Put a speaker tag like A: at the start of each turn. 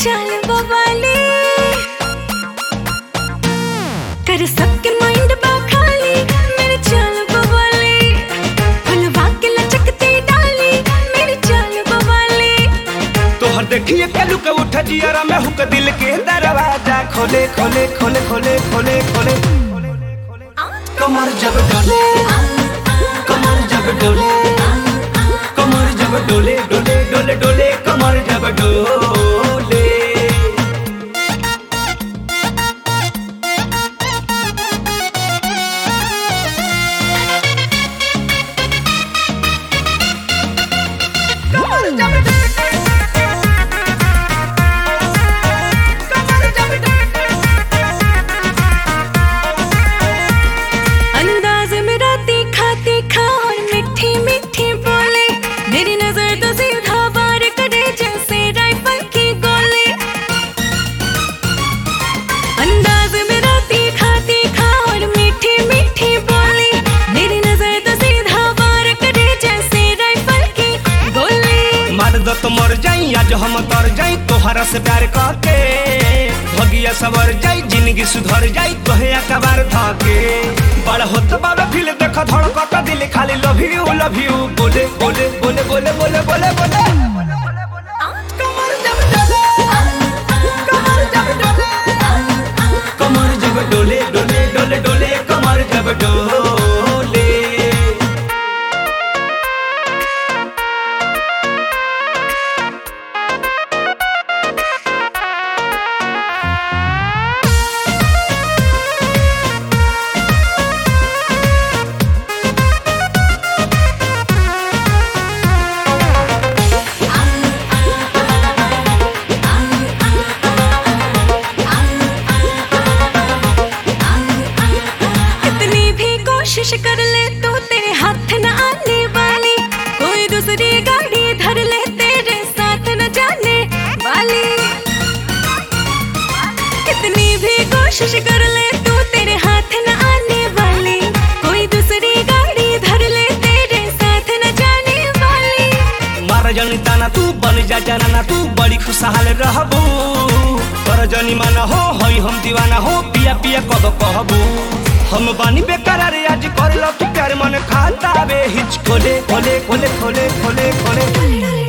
A: चाल बवाले कर सबके माइंड बा खाली मेरी चाल बवाले फुलवा के लचकते डाली मेरी चाल बवाले
B: तोहर देखिए कलू के उठ जियरा में हुक दिल के दरवाजा खोले खोले खोले खोले खोले खोले कमर जब डोले कमर जब डोले कमर जब डोले डोले डोले डोले कमर जब डोले
A: अंदाज मेरा तीखा तीखा और मीठी मीठी बोले मेरी नजर तो सीधा वार करे जैसे राइफल की गोली अंदाज मेरा तीखा तीखा और मीठी मीठी बोली मेरी नजर तो सीधा वार करे जैसे राइफल की गोली
B: मार दो तो मर जाई आज हम तर जाई तोहरा से प्यार करके भगिया सवर जाई जिंदगी सुधर जाई तोहे अकबार धाके बड़ा होत बाबे फील देख धड़कत दिल खाली लव यू बोले बोले बोले बोले बोले बोले बोले कमर जब डोले कमर जब डोले कमर जब डोले डोले डोले डोले कमर जब डोले
A: कोशिश कर ले तो तेरे हाथ न आने वाली कोई दूसरी गाड़ी धर ले तेरे साथ न जाने वाली कितनी भी कोशिश कर ले तो तेरे हाथ न आने वाली कोई दूसरी गाड़ी धर ले तेरे साथ न जाने वाली
B: मार जनी ताना तू बन जा जाना तू बड़ी खुशहाल रहबू कर जनी माना हो हई हम दीवाना हो पिया पिया कब कहबू हम बानी बेकरार आज कर लो तू प्यार मन खाता बे हिच खोले खोले खोले खोले खोले खोले